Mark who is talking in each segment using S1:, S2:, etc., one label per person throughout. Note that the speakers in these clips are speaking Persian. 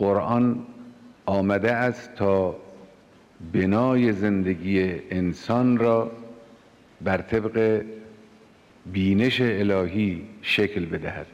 S1: قرآن آمده است تا بنای زندگی انسان را بر طبق بینش الهی شکل بدهد.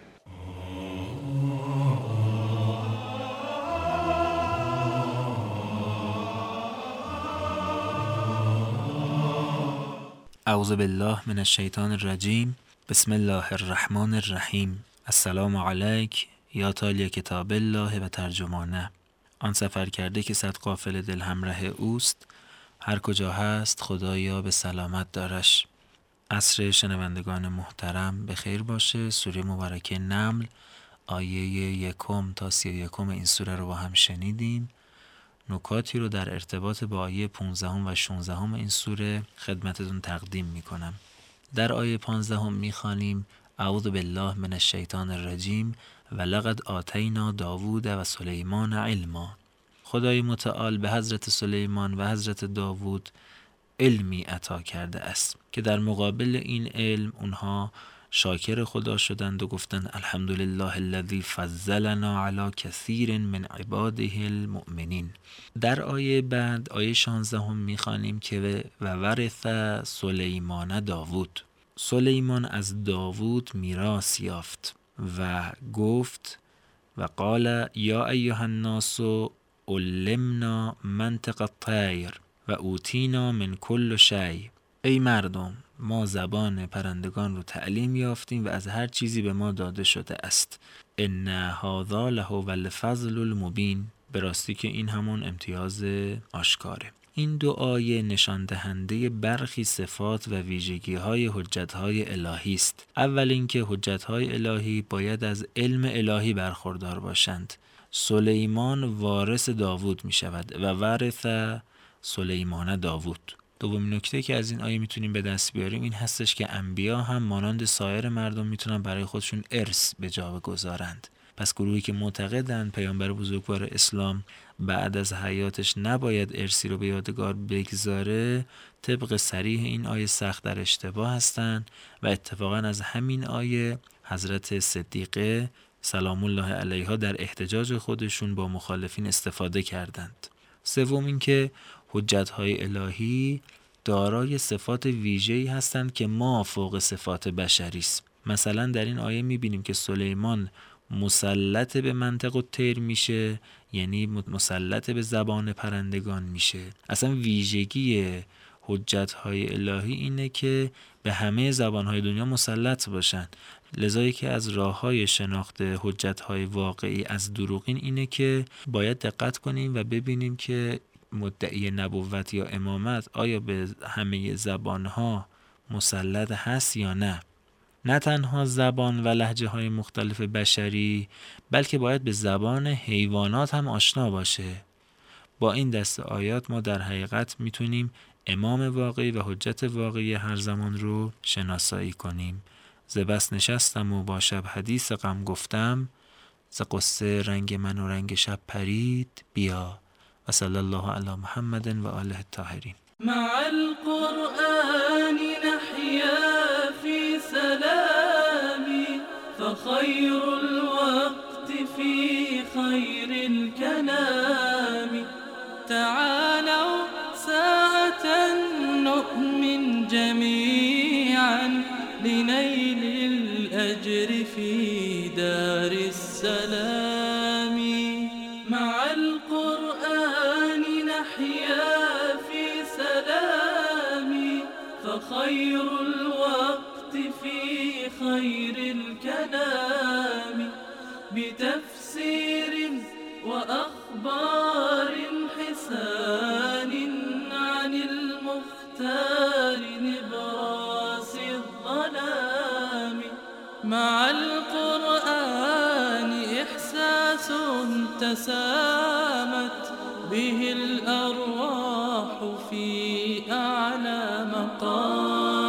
S2: اعوذ بالله من الشیطان الرجیم. بسم الله الرحمن الرحیم. السلام علیک یا تالی کتاب الله و ترجمانه. آن سفر کرده که صد قافله دل همراه اوست، هر کجا هست خدایا به سلامت دارش. عصر شنوندگان محترم به خیر باشه. سوره مبارکه نمل آیه 1 تا 31 این سوره رو با هم شنیدیم. نکاتی رو در ارتباط با آیه 15 و 16 این سوره خدمتتون تقدیم میکنم. در آیه 15 میخوانیم اعوذ بالله من الشیطان الرجیم و لقد آتینا داوود و سلیمان علما. خدای متعال به حضرت سلیمان و حضرت داوود علمی عطا کرده است که در مقابل این علم اونها شاکر خدا شدند و گفتند الحمدلله الذی فضلنا علی کثیر من عباده المؤمنین. در آیه بعد آیه 16 میخوانیم که و ورث سلیمان داوود. سلیمان از داوود میراث یافت و گفت و قال یا ایها الناس علمنا منطق الطیر و اوتینا من کل شیء. ای مردم، ما زبان پرندگان رو تعلیم یافتیم و از هر چیزی به ما داده شده است. ان هذا لهو الفضل المبین. به راستی که این همون امتیاز آشکاره. این دو آیه نشان دهنده برخی صفات و ویژگی‌های حجت‌های الهی است. اول اینکه حجت‌های الهی باید از علم الهی برخوردار باشند. سلیمان وارث داوود می شود و ورث سلیمان داوود. دومین نکته که از این آیه میتونیم به دست بیاریم این هستش که انبیا هم مانند سایر مردم میتونن برای خودشون ارث به جا بگذارند. پس گروهی که معتقدند پیامبر بزرگوار اسلام بعد از حیاتش نباید ارثی رو به یادگار بگذاره، طبق صریح این آیه سخت در اشتباه هستند و اتفاقا از همین آیه حضرت صدیقه سلام الله علیها در احتجاج خودشون با مخالفین استفاده کردند. سوم اینکه حجت‌های الهی دارای صفات ویژه‌ای هستند که ما فوق صفات بشری است. مثلا در این آیه می‌بینیم که سلیمان مسلط به منطق الطیر میشه، یعنی مسلط به زبان پرندگان میشه. اصلا ویژگی حجت‌های الهی اینه که به همه زبان‌های دنیا مسلط باشن. لذا که از راه‌های شناخت حجت‌های واقعی از دروغین اینه که باید دقت کنیم و ببینیم که مدعی نبوت یا امامت آیا به همه زبان‌ها مسلط هست یا نه. نه تنها زبان و لهجه های مختلف بشری، بلکه باید به زبان حیوانات هم آشنا باشه. با این دست آیات ما در حقیقت میتونیم امام واقعی و حجت واقعی هر زمان رو شناسایی کنیم. ز بس نشستم و با شب حدیث غم گفتم، ز قصه رنگ من و رنگ شب پرید بیا. و صلی الله علی محمد و آله الطاهرین.
S3: مع القرآن نحيا في سلام فخير الوقت في خير الكلام. تعالوا ساعة نؤمن جميعا لنيل الأجر في دار السلام. مع القرآن نحيا في سلام فخير الوقت في خير الكلام. بتفسير وأخبار حسان عن المختار نبراس الظلام. مع القرآن إحساس تسامت به الأرواح في أعلى مقام.